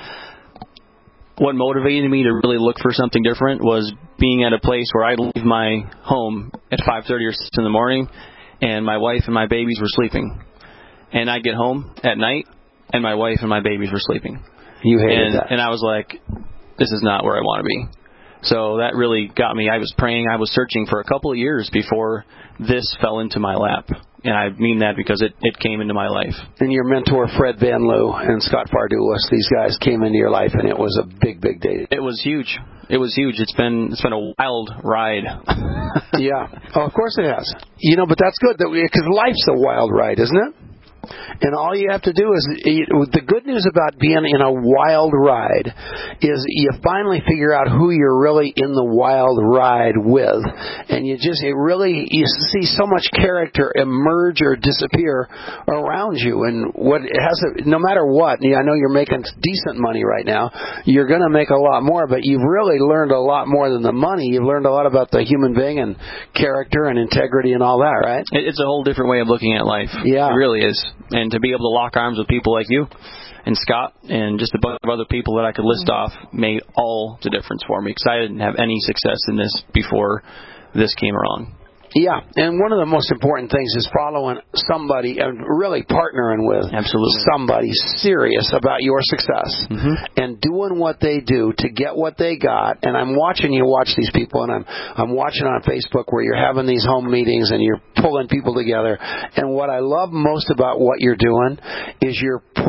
what motivated me to really look for something different was being at a place where I'd leave my home at five thirty or six in the morning, and my wife and my babies were sleeping. And I'd get home at night, and my wife and my babies were sleeping. You hated and, that. And I was like, this is not where I want to be. So that really got me. I was praying. I was searching for a couple of years before this fell into my lap. And I mean that because it, it came into my life. And your mentor, Fred Van Loo and Scott Fardulis, these guys came into your life, and it was a big, big day. It was huge. It was huge. It's been it's been a wild ride. Yeah. Oh, of course it has. You know, but that's good because life's a wild ride, isn't it? And all you have to do is, the good news about being in a wild ride is you finally figure out who you're really in the wild ride with. And you just, it really, you see so much character emerge or disappear around you. And what it has, a, no matter what, I know you're making decent money right now, you're going to make a lot more, but you've really learned a lot more than the money. You've learned a lot about the human being and character and integrity and all that, right? It's a whole different way of looking at life. Yeah. It really is. And to be able to lock arms with people like you and Scott and just a bunch of other people that I could list off made all the difference for me, because I didn't have any success in this before this came around. Yeah, and one of the most important things is following somebody and really partnering with Absolutely. somebody serious about your success mm-hmm. and doing what they do to get what they got. And I'm watching you watch these people, and I'm I'm watching on Facebook where you're having these home meetings and you're pulling people together. And what I love most about what you're doing is you're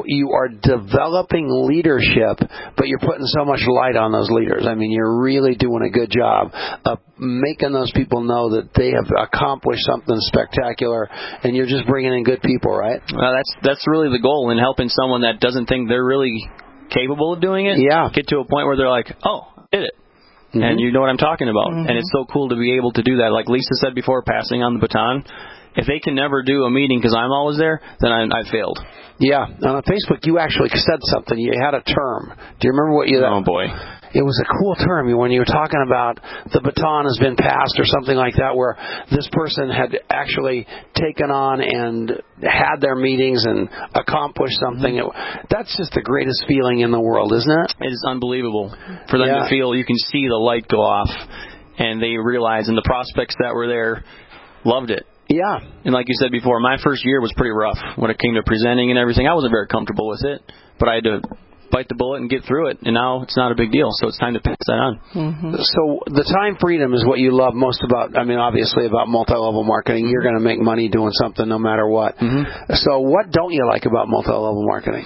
you are developing leadership, but you're putting so much light on those leaders. I mean, you're really doing a good job of making those people know that they have accomplished something spectacular, and you're just bringing in good people, right? Well, that's that's really the goal in helping someone that doesn't think they're really capable of doing it. Yeah. Get to a point where they're like, oh, I did it. Mm-hmm. And you know what I'm talking about. Mm-hmm. And it's so cool to be able to do that. Like Lisa said before, passing on the baton. If they can never do a meeting because I'm always there, then I, I failed. Yeah. On Facebook, you actually said something. You had a term. Do you remember what you... Oh, boy. It was a cool term when you were talking about the baton has been passed or something like that, where this person had actually taken on and had their meetings and accomplished something. Mm-hmm. That's just the greatest feeling in the world, isn't it? It is unbelievable for them yeah. to feel you can see the light go off, and they realize, and the prospects that were there loved it. Yeah. And like you said before, my first year was pretty rough when it came to presenting and everything. I wasn't very comfortable with it, but I had to bite the bullet and get through it, and now it's not a big deal, so it's time to pass that on. Mm-hmm. So the time freedom is what you love most about, I mean, obviously about multi-level marketing. You're going to make money doing something no matter what. Mm-hmm. So what don't you like about multi-level marketing?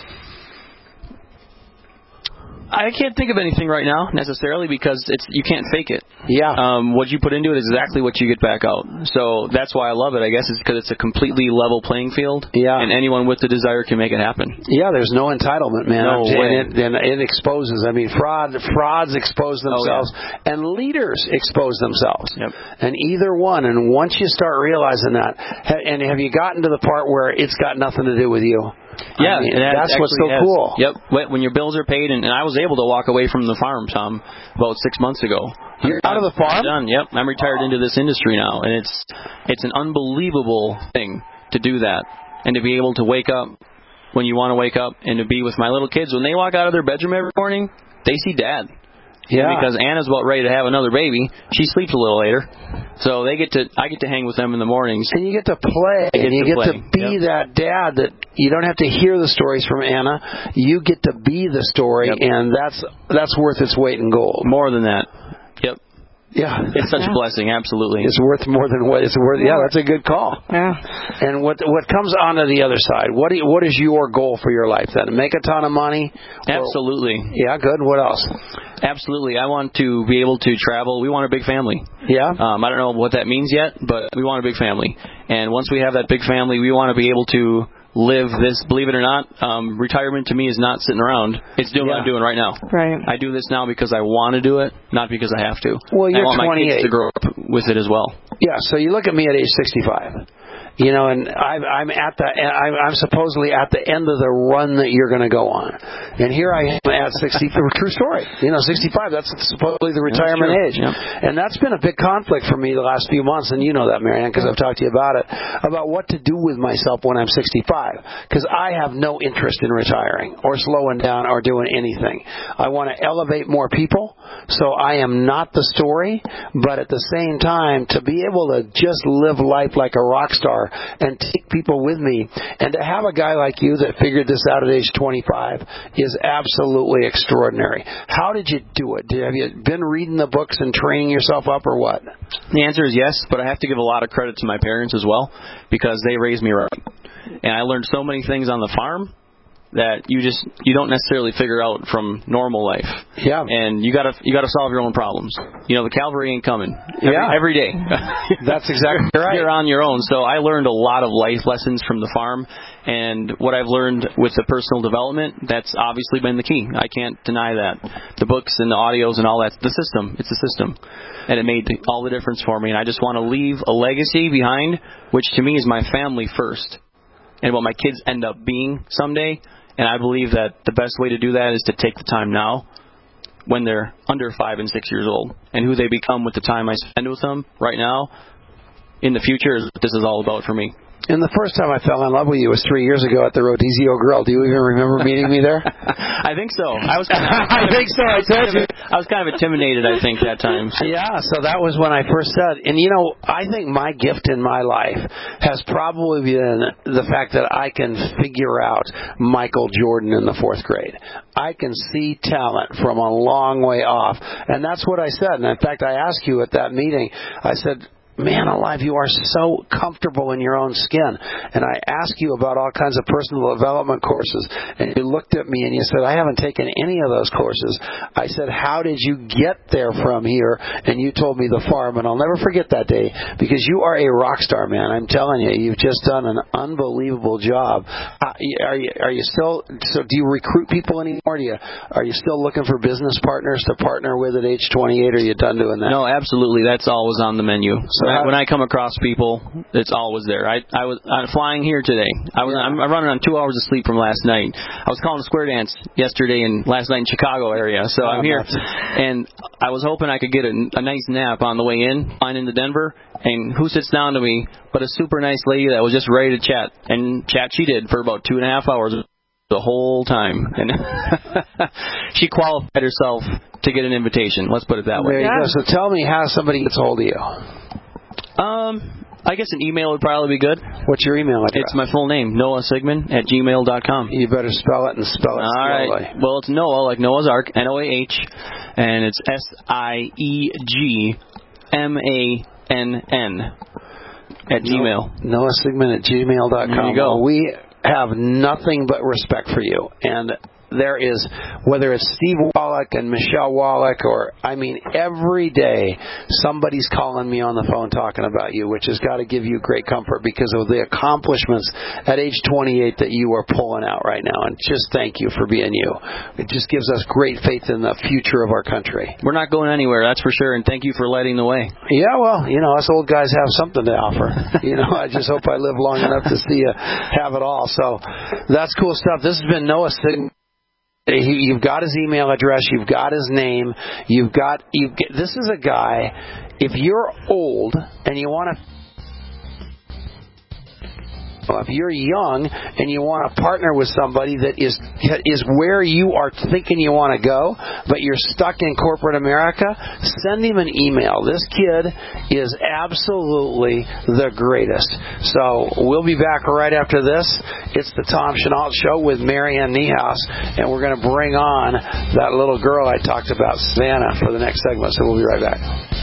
I can't think of anything right now necessarily because it's you can't fake it. Yeah. Um, what you put into it is exactly what you get back out. So that's why I love it. I guess it's because it's a completely level playing field. Yeah. And anyone with the desire can make it happen. Yeah. There's no entitlement, man. No and way. It, and it exposes. I mean, fraud. Frauds expose themselves, oh, yeah. and leaders expose themselves. Yep. And either one. And once you start realizing that, and have you gotten to the part where it's got nothing to do with you? Yeah, I mean, it that's what's so has. cool. Yep, when your bills are paid, and, and I was able to walk away from the farm, Tom, about six months ago. You're out of the farm? I'm done. Yep, I'm retired into this industry now, and it's it's an unbelievable thing to do that, and to be able to wake up when you want to wake up, and to be with my little kids when they walk out of their bedroom every morning, they see Dad. Yeah. Because Anna's about ready to have another baby. She sleeps a little later. So they get to I get to hang with them in the mornings. And you get to play. Get and you to get play. to be yep. that dad that you don't have to hear the stories from Anna. You get to be the story, yep. and that's that's worth its weight in gold. More than that. Yep. Yeah. It's such a blessing, absolutely. It's worth more than what it's worth. Yeah, that's a good call. Yeah. And what what comes onto the other side? What do you, what is your goal for your life then? Make a ton of money? Absolutely. Or, yeah, good. What else? Absolutely. I want to be able to travel. We want a big family. Yeah. Um, I don't know what that means yet, but we want a big family. And once we have that big family, we want to be able to live this, believe it or not, um, retirement to me is not sitting around. It's doing yeah. what I'm doing right now. Right. I do this now because I want to do it, not because I have to. Well, you're I want twenty-eight. my kids to grow up with it as well. Yeah, so you look at me at age sixty-five. You know, and I'm, I'm at the, I'm, I'm supposedly at the end of the run that you're going to go on. And here I am at sixty, true story. You know, sixty-five, that's supposedly the retirement age. Yep. And that's been a big conflict for me the last few months, and you know that, Marianne, because I've talked to you about it, about what to do with myself when I'm sixty-five. Because I have no interest in retiring or slowing down or doing anything. I want to elevate more people, so I am not the story, but at the same time, to be able to just live life like a rock star and take people with me, and to have a guy like you that figured this out at age twenty-five is absolutely extraordinary. How did you do it? Did, have you been reading the books and training yourself up, or what? The answer is yes, but I have to give a lot of credit to my parents as well, because they raised me right. And I learned so many things on the farm that you just you don't necessarily figure out from normal life. Yeah. And you gotta you gotta solve your own problems. You know, the cavalry ain't coming. Every, yeah. Every day. That's exactly right. You're on your own. So I learned a lot of life lessons from the farm, and what I've learned with the personal development, that's obviously been the key. I can't deny that. The books and the audios and all that, the system. It's a system. And it made all the difference for me. And I just want to leave a legacy behind, which to me is my family first, and what my kids end up being someday. And I believe that the best way to do that is to take the time now when they're under five and six years old. And who they become with the time I spend with them right now in the future is what this is all about for me. And the first time I fell in love with you was three years ago at the Rodizio Grill. Do you even remember meeting me there? I think so. I was. Kind of, I think so. I told you. I was kind of intimidated, I think, that time. Yeah. So that was when I first said, and you know, I think my gift in my life has probably been the fact that I can figure out Michael Jordan in the fourth grade. I can see talent from a long way off, and that's what I said. And in fact, I asked you at that meeting. I said, man alive, you are so comfortable in your own skin. And I asked you about all kinds of personal development courses, and you looked at me and you said, I haven't taken any of those courses. I said, how did you get there from here? And you told me the farm, and I'll never forget that day, because you are a rock star, man. I'm telling you, you've just done an unbelievable job. Uh, are you are you still, so do you recruit people anymore? Do you, are you still looking for business partners to partner with at age twenty-eight, or are you done doing that? No, absolutely. That's always on the menu. So when I, when I come across people, it's always there. I I was I'm flying here today. I was yeah. I'm, I'm running on two hours of sleep from last night. I was calling a square dance yesterday and last night in Chicago area. So oh, I'm here, nuts. And I was hoping I could get a, a nice nap on the way in, flying into Denver. And who sits down to me but a super nice lady that was just ready to chat, and chat she did for about two and a half hours the whole time, and she qualified herself to get an invitation. Let's put it that way. There you yeah. go. So tell me how somebody gets a hold of you. Um, I guess an email would probably be good. What's your email address? It's my full name, Noah Sigmund at gmail dot com. You better spell it and spell it All slowly. right. Well, it's Noah, like Noah's Ark, N O A H, and it's S I E G M A N N at Gmail. Noah Sigmund at gmail dot com. There you go. Well, we have nothing but respect for you, and there is, whether it's Steve Wallach and Michelle Wallach, or, I mean, every day somebody's calling me on the phone talking about you, which has got to give you great comfort because of the accomplishments at age twenty-eight that you are pulling out right now. And just thank you for being you. It just gives us great faith in the future of our country. We're not going anywhere, that's for sure, and thank you for lighting the way. Yeah, well, you know, us old guys have something to offer. You know, I just hope I live long enough to see you have it all. So that's cool stuff. This has been Noah Sigmund. You've got his email address. You've got his name. You've got. You. This is a guy. If you're old and you want to. Well, if you're young and you want to partner with somebody that is is where you are thinking you want to go, but you're stuck in corporate America, send him an email. This kid is absolutely the greatest. So we'll be back right after this. It's the Tom Chenault Show with Marianne Niehaus, and we're going to bring on that little girl I talked about, Savannah, for the next segment. So we'll be right back.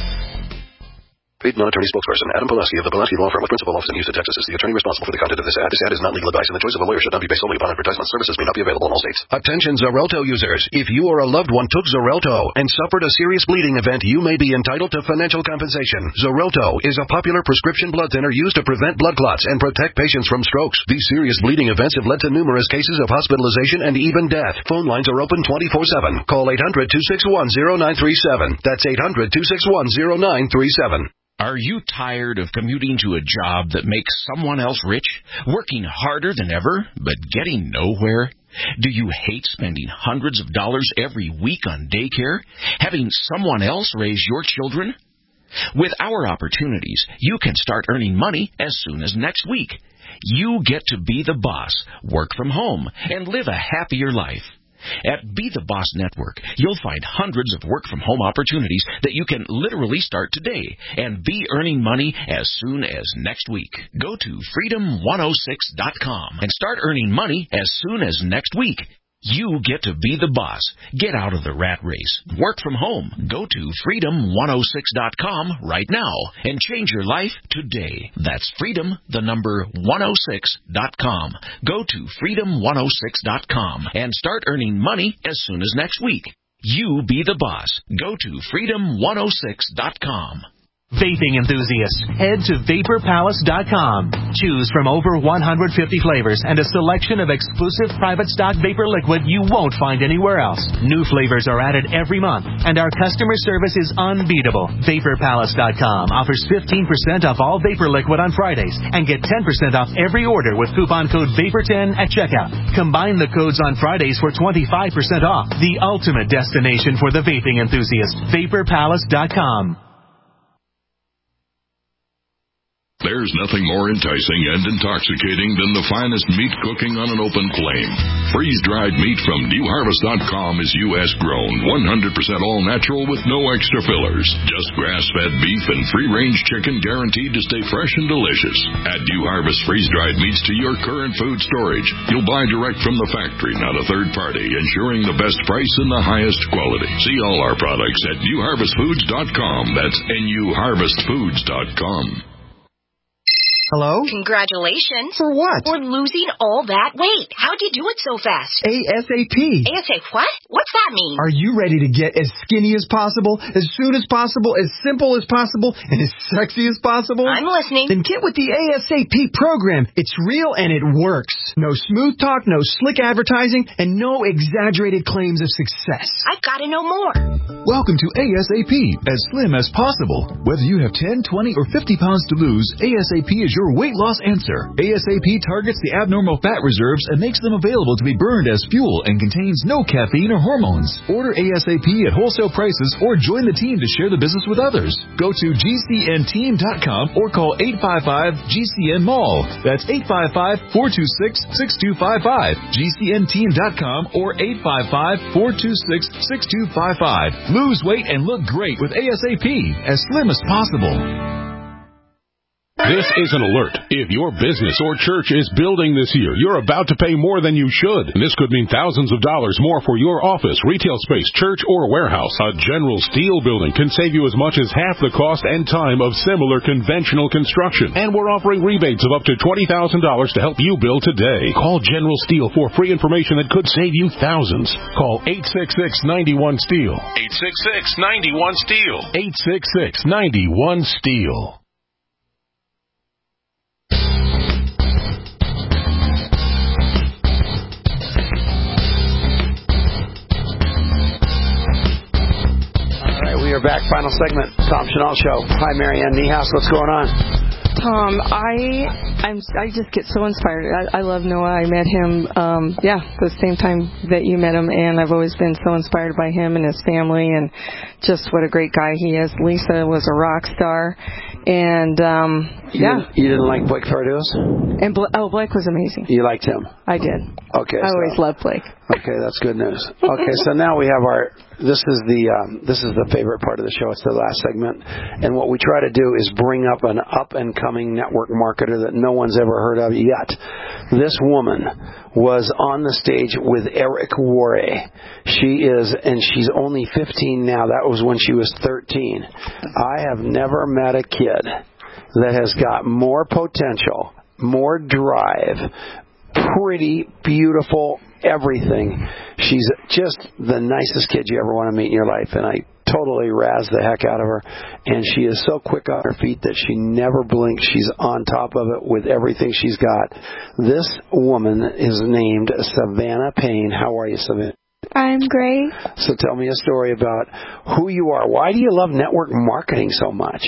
Paid non-attorney spokesperson Adam Pulaski of the Pulaski Law Firm with principal office in Houston, Texas is the attorney responsible for the content of this ad. This ad is not legal advice, and the choice of a lawyer should not be based solely upon advertisement. Services may not be available in all states. Attention Xarelto users. If you or a loved one took Xarelto and suffered a serious bleeding event, you may be entitled to financial compensation. Xarelto is a popular prescription blood thinner used to prevent blood clots and protect patients from strokes. These serious bleeding events have led to numerous cases of hospitalization and even death. Phone lines are open twenty-four seven. Call eight hundred, two six one, zero nine three seven. That's eight hundred, two six one, zero nine three seven. Are you tired of commuting to a job that makes someone else rich, working harder than ever, but getting nowhere? Do you hate spending hundreds of dollars every week on daycare, having someone else raise your children? With our opportunities, you can start earning money as soon as next week. You get to be the boss, work from home, and live a happier life. At Be the Boss Network, you'll find hundreds of work-from-home opportunities that you can literally start today and be earning money as soon as next week. Go to freedom one oh six dot com and start earning money as soon as next week. You get to be the boss. Get out of the rat race. Work from home. Go to freedom one oh six dot com right now and change your life today. That's freedom, the number one oh six dot com. Go to freedom one oh six dot com and start earning money as soon as next week. You be the boss. Go to freedom one oh six dot com. Vaping enthusiasts, head to vapor palace dot com. Choose from over one hundred fifty flavors and a selection of exclusive private stock vapor liquid you won't find anywhere else. New flavors are added every month, and our customer service is unbeatable. vapor palace dot com offers fifteen percent off all vapor liquid on Fridays and get ten percent off every order with coupon code vapor ten at checkout. Combine the codes on Fridays for twenty-five percent off. The ultimate destination for the vaping enthusiast. vapor palace dot com. There's nothing more enticing and intoxicating than the finest meat cooking on an open flame. Freeze-dried meat from New Harvest dot com is U S grown, one hundred percent all natural with no extra fillers. Just grass-fed beef and free-range chicken guaranteed to stay fresh and delicious. Add New Harvest freeze-dried meats to your current food storage. You'll buy direct from the factory, not a third party, ensuring the best price and the highest quality. See all our products at New Harvest Foods dot com. That's N U Harvest Foods dot com. Hello? Congratulations. For what? For losing all that weight. How'd you do it so fast? ASAP. ASAP what? What's that mean? Are you ready to get as skinny as possible, as soon as possible, as simple as possible, and as sexy as possible? I'm listening. Then get with the ASAP program. It's real and it works. No smooth talk, no slick advertising, and no exaggerated claims of success. I've got to know more. Welcome to ASAP, as slim as possible. Whether you have ten, twenty, or fifty pounds to lose, ASAP is your Your weight loss answer. ASAP targets the abnormal fat reserves and makes them available to be burned as fuel and contains no caffeine or hormones. Order ASAP at wholesale prices or join the team to share the business with others. Go to G C N team dot com or call eight five five G C N mall. That's eight five five, four two six, six two five five. G C N team dot com or eight five five, four two six, six two five five. Lose weight and look great with ASAP, as slim as possible. This is an alert. If your business or church is building this year, you're about to pay more than you should. This could mean thousands of dollars more for your office, retail space, church, or warehouse. A General Steel building can save you as much as half the cost and time of similar conventional construction. And we're offering rebates of up to twenty thousand dollars to help you build today. Call General Steel for free information that could save you thousands. Call eight six six, nine one, STEEL. eight six six, nine one, STEEL. eight six six, nine one, STEEL. We are back. Final segment. Tom Chenault Show. Hi, Marianne Niehaus. What's going on? Tom, I I'm I just get so inspired. I, I love Noah. I met him, um, yeah, the same time that you met him, and I've always been so inspired by him and his family, and just what a great guy he is. Lisa was a rock star, and um, you yeah. Didn't, you didn't like Blake Fardews? And Bla- oh, Blake was amazing. You liked him? I did. Okay. I so, always loved Blake. Okay, that's good news. Okay, so now we have our. This is the um, this is the favorite part of the show. It's the last segment, and what we try to do is bring up an up and coming network marketer that no one's ever heard of yet. This woman was on the stage with Eric Worre. She is, and she's only fifteen now. That was when she was thirteen. I have never met a kid that has got more potential, more drive, pretty, beautiful, everything. She's just the nicest kid you ever want to meet in your life, and I totally razz the heck out of her. And she is so quick on her feet that she never blinks. She's on top of it with everything she's got. This woman is named Savannah Payne. How are you, Savannah? I'm great. So tell me a story about who you are. Why do you love network marketing so much?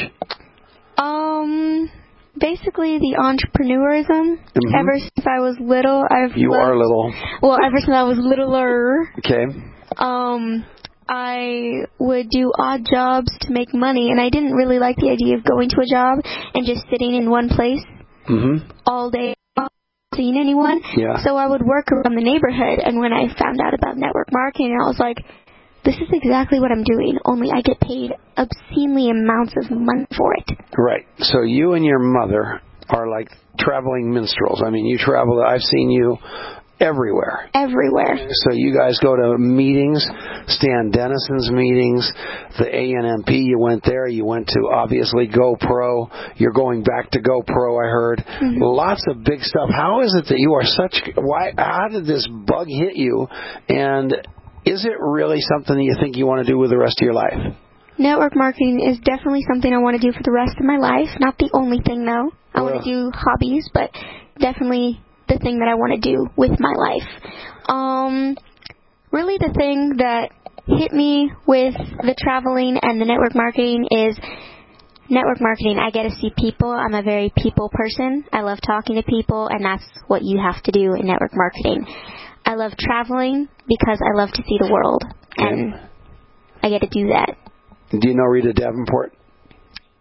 Um... Basically, the entrepreneurism. Mm-hmm. Ever since I was little, I've you loved, are little. Well, ever since I was littler. Okay. Um, I would do odd jobs to make money, and I didn't really like the idea of going to a job and just sitting in one place mm-hmm. all day, not seeing anyone. Yeah. So I would work around the neighborhood, and when I found out about network marketing, I was like, this is exactly what I'm doing, only I get paid obscenely amounts of money for it. Right. So you and your mother are like traveling minstrels. I mean, you travel. I've seen you everywhere. Everywhere. So you guys go to meetings, Stan Dennison's meetings, the A N M P, you went there. You went to, obviously, GoPro. You're going back to GoPro, I heard. Mm-hmm. Lots of big stuff. How is it that you are such... Why? How did this bug hit you? And... is it really something that you think you want to do with the rest of your life? Network marketing is definitely something I want to do for the rest of my life. Not the only thing, though. I well, want to do hobbies, but definitely the thing that I want to do with my life. Um, really the thing that hit me with the traveling and the network marketing is network marketing. I get to see people. I'm a very people person. I love talking to people, and that's what you have to do in network marketing. I love traveling because I love to see the world, and I get to do that. Do you know Rita Davenport?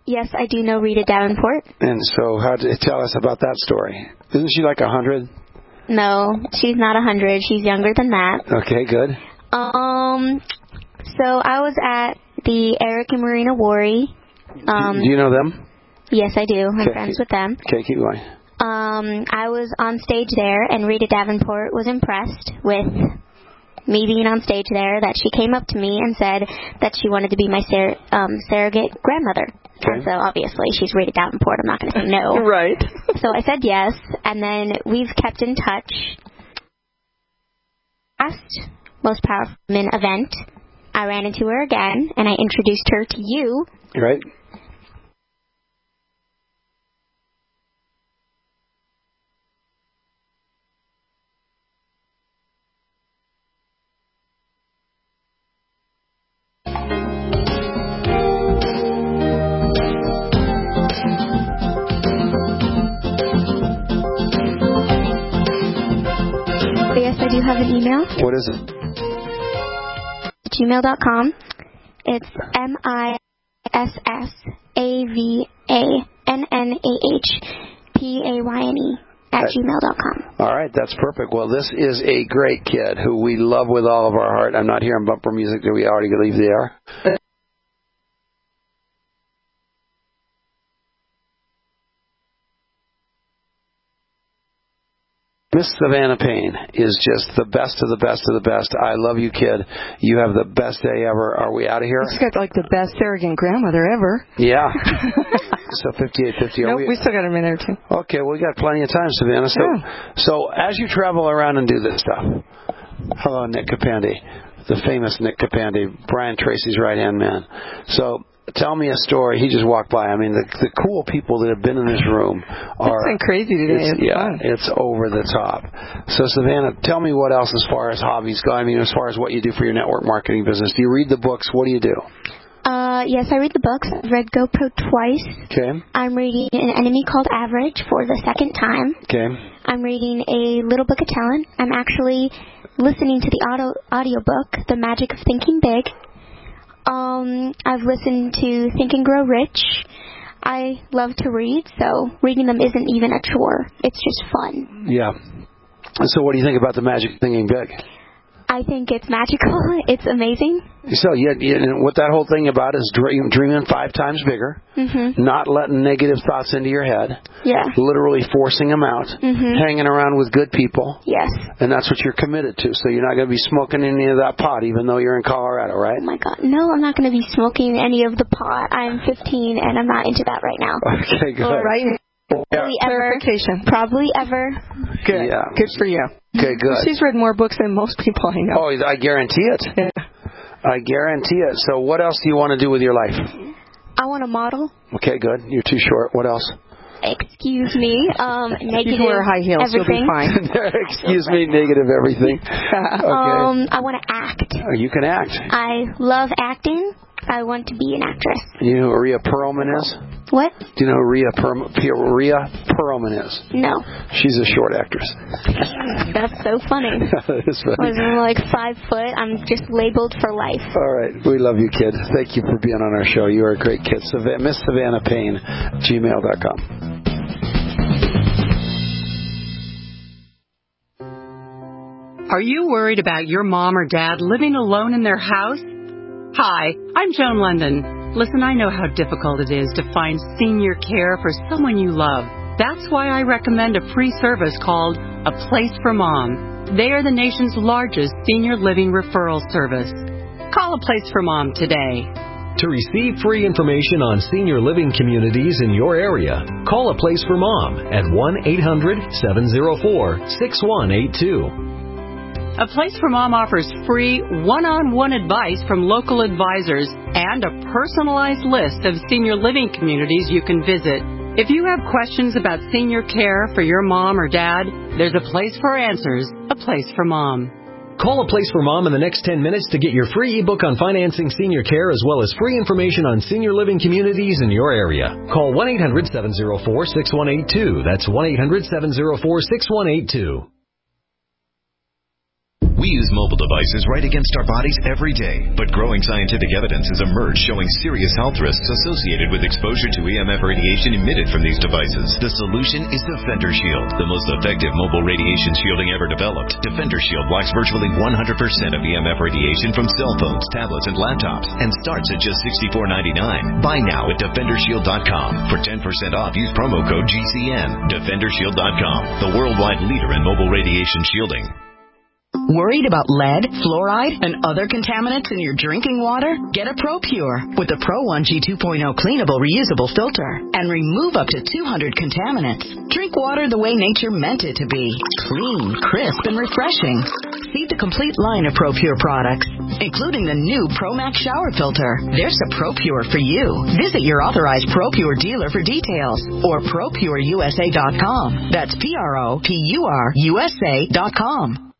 Yes, I do know Rita Davenport. And so, how did tell us about that story? Isn't she like a hundred? No, she's not a hundred. She's younger than that. Okay, good. Um, so I was at the Eric and Marina Worre. Um, do you know them? Yes, I do. I'm okay. friends with them. Okay, keep going. Um, I was on stage there, and Rita Davenport was impressed with me being on stage there, that she came up to me and said that she wanted to be my sur- um, surrogate grandmother. Okay. And so obviously she's Rita Davenport. I'm not going to say no. Right. So I said yes, and then we've kept in touch. Last Most Powerful Women event, I ran into her again, and I introduced her to you. Right. Yes, I do have an email. What is it? gmail dot com. It's M I S S A V A N N A H P A Y N E at gmail dot com. All right, that's perfect. Well, this is a great kid who we love with all of our heart. I'm not hearing bumper music. Do we already leave the air? Miss Savannah Payne is just the best of the best of the best. I love you, kid. You have the best day ever. Are we out of here? She's got like the best arrogant grandmother ever. Yeah. So fifty-eight fifty. Nope, we, we still got a minute or two. Okay, well, we got plenty of time, Savannah. So, Yeah. so as you travel around and do this stuff, hello, Nick Capandi, the famous Nick Capandi, Brian Tracy's right-hand man. So tell me a story. He just walked by. I mean, the the cool people that have been in this room are... It's been crazy today. It's, It's yeah, fun. it's over the top. So, Savannah, tell me what else as far as hobbies go. I mean, as far as what you do for your network marketing business. Do you read the books? What do you do? Uh, yes, I read the books. I've read GoPro twice. Okay. I'm reading An Enemy Called Average for the second time. Okay. I'm reading A Little Book of Talent. I'm actually listening to the audio audiobook, The Magic of Thinking Big. Um, I've listened to Think and Grow Rich. I love to read, so reading them isn't even a chore. It's just fun. Yeah. So what do you think about the magic of thinking big? I think it's magical. It's amazing. So you, you, what that whole thing about is dream, dreaming five times bigger, Mm-hmm. not letting negative thoughts into your head, Yeah. literally forcing them out, Mhm. hanging around with good people, Yes. and that's what you're committed to. So you're not going to be smoking any of that pot, even though you're in Colorado, right? Oh my God. No, I'm not going to be smoking any of the pot. I'm fifteen and I'm not into that right now. Okay, good. All right. Probably ever. Clarification. Probably ever. Good. Yeah. Good for you. Okay, good. She's read more books than most people I know. Oh, I guarantee it. Yeah. I guarantee it. So what else do you want to do with your life? I want to model. Okay, good. You're too short. What else? Excuse me. Um, negative. You can wear high heels. Everything. You'll be fine. Excuse me, negative everything. Okay. Um, I want to act. Oh, you can act. I love acting. I want to be an actress. You know who Rhea Perlman is? What? Do you know who Rhea, Per- Rhea Perlman is? No. She's a short actress. That's so funny. It's funny. I was like five foot. I'm just labeled for life. All right. We love you, kid. Thank you for being on our show. You are a great kid. Sav- Miss Savannah Payne, gmail dot com. Are you worried about your mom or dad living alone in their house? Hi, I'm Joan London. Listen, I know how difficult it is to find senior care for someone you love. That's why I recommend a free service called A Place for Mom. They are the nation's largest senior living referral service. Call A Place for Mom today. To receive free information on senior living communities in your area, call A Place for Mom at one eight hundred seven oh four six one eight two. A Place for Mom offers free one-on-one advice from local advisors and a personalized list of senior living communities you can visit. If you have questions about senior care for your mom or dad, there's a place for answers, A Place for Mom. Call A Place for Mom in the next ten minutes to get your free ebook on financing senior care as well as free information on senior living communities in your area. Call one eight hundred seven oh four six one eight two. That's one eight hundred seven oh four six one eight two. We use mobile devices right against our bodies every day, but growing scientific evidence has emerged showing serious health risks associated with exposure to E M F radiation emitted from these devices. The solution is Defender Shield, the most effective mobile radiation shielding ever developed. Defender Shield blocks virtually one hundred percent of E M F radiation from cell phones, tablets, and laptops, and starts at just sixty-four ninety-nine. Buy now at defender shield dot com. For ten percent off, use promo code G C N. defender shield dot com, the worldwide leader in mobile radiation shielding. Worried about lead, fluoride, and other contaminants in your drinking water? Get a ProPure with the Pro one G two point oh cleanable reusable filter and remove up to two hundred contaminants. Drink water the way nature meant it to be. Clean, crisp, and refreshing. See the complete line of ProPure products, including the new ProMax shower filter. There's a ProPure for you. Visit your authorized ProPure dealer for details or pro pure U S A dot com. That's P R O P U R U S A dot com.